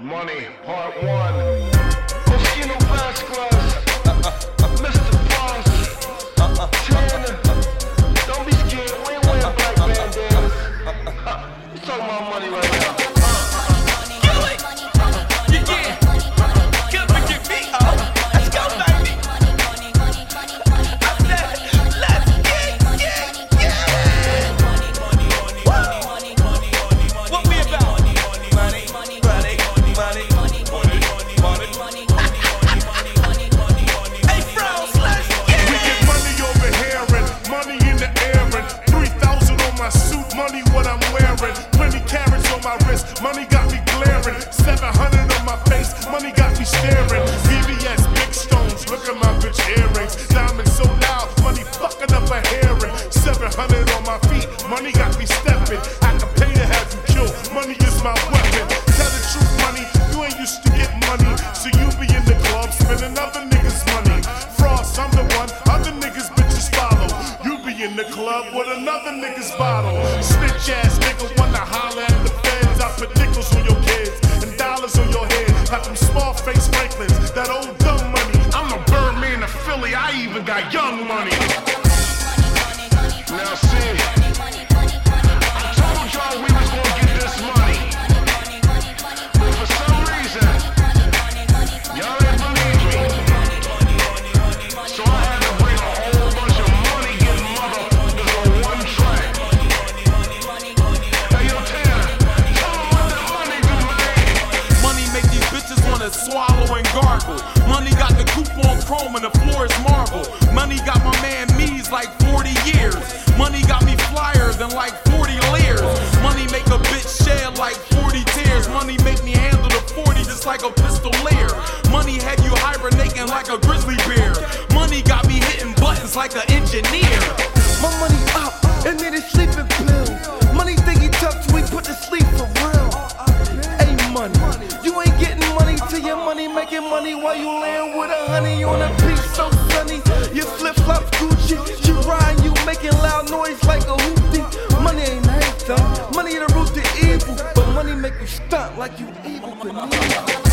Money, part one. Moschino Vasquez, Mr. Boss, Tanner. Don't be scared, we ain't wearing black bandanas. We talking about money right now. Money got me glaring, 700 on my face, money got me staring. VVS, big stones, look at my bitch earrings. Diamonds so loud, money fucking up a hearing. 700 on my feet, money got me stepping. I can pay to have you killed, money is my weapon. Tell the truth, money, you ain't used to get money. So you be in the club, spending other niggas' money. Frost, I'm the one, other niggas bitches follow. You be in the club with another nigga's bottle. Snitch ass nigga wanna holler at the I put nickels on your kids and dollars on your head. Like them small face Franklins, that old dumb money. I'm a Birdman of Philly, I even got young money. Now see, I told y'all we was gonna get this money. But for some reason, y'all didn't believe me. So I had to bring a whole bunch of money getting motherfuckers on one track. Hey, yo, Tanner. Swallow and gargle. Money got the coupe on chrome and the floor is marble. Money got my man Mees like 40 years. Money got me flyer than like 40 leers. Money make a bitch shed like 40 tears. Money make me handle the 40 just like a pistolier. Money had you hibernating like a grizzly bear. Money got me hitting buttons like an engineer. My money up and then it's sleeping pill. Money think he tough so we put to sleep for real. Hey money, you ain't getting money till your money making money while you laying with a honey on a piece so sunny. Your flip-flops Gucci, you riding, you making loud noise like a hoopty. Money ain't nice though, money the root to evil, but money make you stunt like you evil beneath.